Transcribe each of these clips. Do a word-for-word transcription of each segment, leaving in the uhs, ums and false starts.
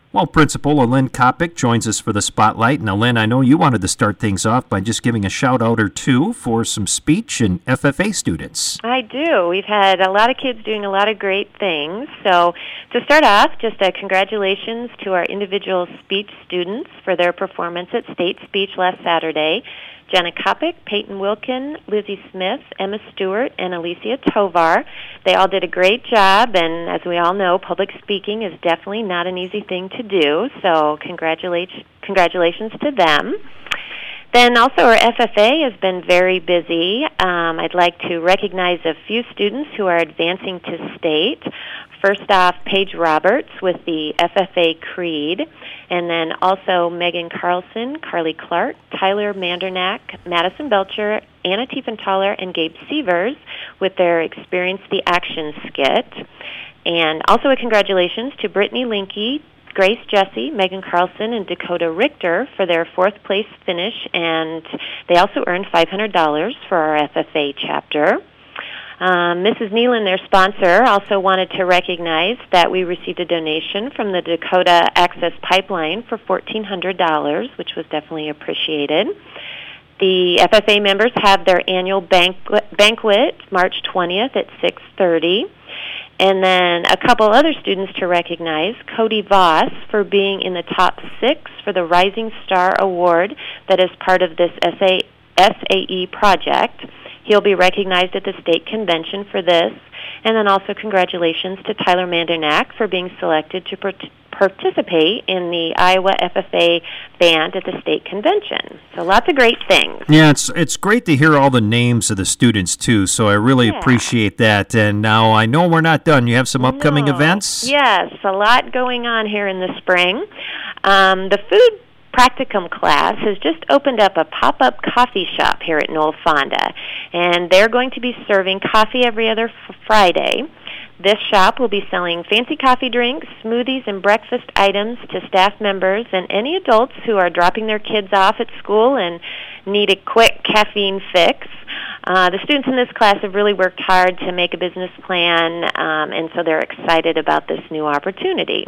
Well, Principal Alin Kopic joins us for the Spotlight. And Alin, I know you wanted to start things off by just giving a shout out or two for some speech and F F A students. I do. We've had a lot of kids doing a lot of great things. So to start off, just a congratulations to our individual speech students for their performance at State Speech last Saturday. Jenna Kopic, Peyton Wilkin, Lizzie Smith, Emma Stewart, and Alicia Tovar. They all did a great job, and as we all know, public speaking is definitely not an easy thing to do, so congratulations, congratulations to them. Then also our F F A has been very busy. Um, I'd like to recognize a few students who are advancing to state. First off, Paige Roberts with the F F A Creed, and then also Megan Carlson, Carly Clark, Tyler Mandernack, Madison Belcher, Anna Tiefenthaler, and Gabe Sievers with their Experience the Action skit. And also a congratulations to Brittany Linky, Grace Jesse, Megan Carlson, and Dakota Richter for their fourth place finish, and they also earned five hundred dollars for our F F A chapter. Um, Missus Nealon, their sponsor, also wanted to recognize that we received a donation from the Dakota Access Pipeline for fourteen hundred dollars, which was definitely appreciated. The F F A members have their annual banquet, banquet March twentieth at six thirty. And then a couple other students to recognize, Cody Voss for being in the top six for the Rising Star Award that is part of this S A E project. He'll be recognized at the state convention for this. And then also congratulations to Tyler Mandernack for being selected to part- participate in the Iowa F F A band at the state convention. So lots of great things. Yeah, it's it's great to hear all the names of the students, too, so I really yeah. appreciate that. And now I know we're not done. You have some upcoming no. events? Yes, a lot going on here in the spring. Um, the food practicum class has just opened up a pop-up coffee shop here at Newell Fonda, and they're going to be serving coffee every other f- Friday. This shop will be selling fancy coffee drinks, smoothies, and breakfast items to staff members and any adults who are dropping their kids off at school and need a quick caffeine fix. Uh, the students in this class have really worked hard to make a business plan, um, and so they're excited about this new opportunity.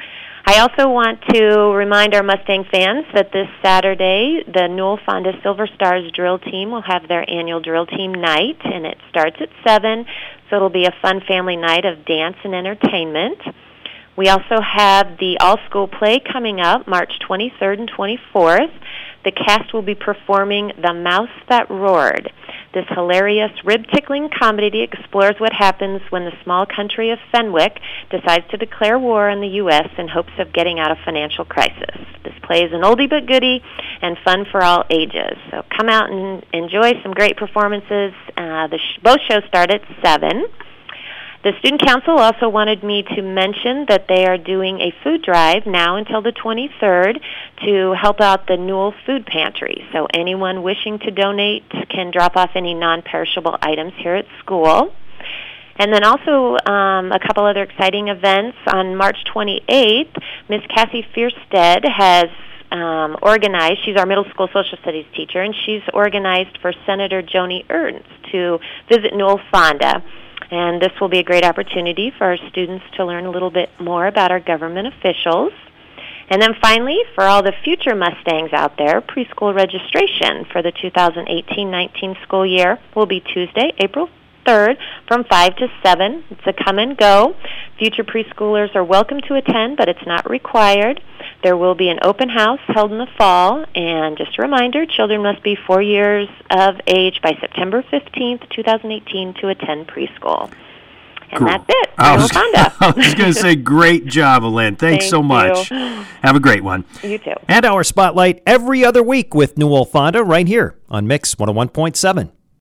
I also want to remind our Mustang fans that this Saturday, the Newell Fonda Silver Stars drill team will have their annual drill team night, and it starts at seven, so it'll be a fun family night of dance and entertainment. We also have the all-school play coming up March twenty-third and twenty-fourth. The cast will be performing The Mouse That Roared. This hilarious, rib-tickling comedy explores what happens when the small country of Fenwick decides to declare war on the U S in hopes of getting out of financial crisis. This play is an oldie but goodie and fun for all ages. So come out and enjoy some great performances. Uh, the sh- both shows start at seven. The Student Council also wanted me to mention that they are doing a food drive now until the twenty-third to help out the Newell Food Pantry. So anyone wishing to donate can drop off any non-perishable items here at school. And then also um, a couple other exciting events. On March twenty-eighth, Miss Cassie Fierstead has um, organized, she's our middle school social studies teacher, and she's organized for Senator Joni Ernst to visit Newell Fonda. And this will be a great opportunity for our students to learn a little bit more about our government officials. And then finally, for all the future Mustangs out there, preschool registration for the two thousand eighteen nineteen school year will be Tuesday, April third from five to seven. It's a come and go. Future preschoolers are welcome to attend, but it's not required. There will be an open house held in the fall, and just a reminder, children must be four years of age by September fifteenth, twenty eighteen to attend preschool. And cool. That's it. I was, Fonda. I was going to say, great job, Alin. Thanks Thank so much. you. Have a great one. You too. And our Spotlight every other week with Newell Fonda right here on Mix one oh one point seven.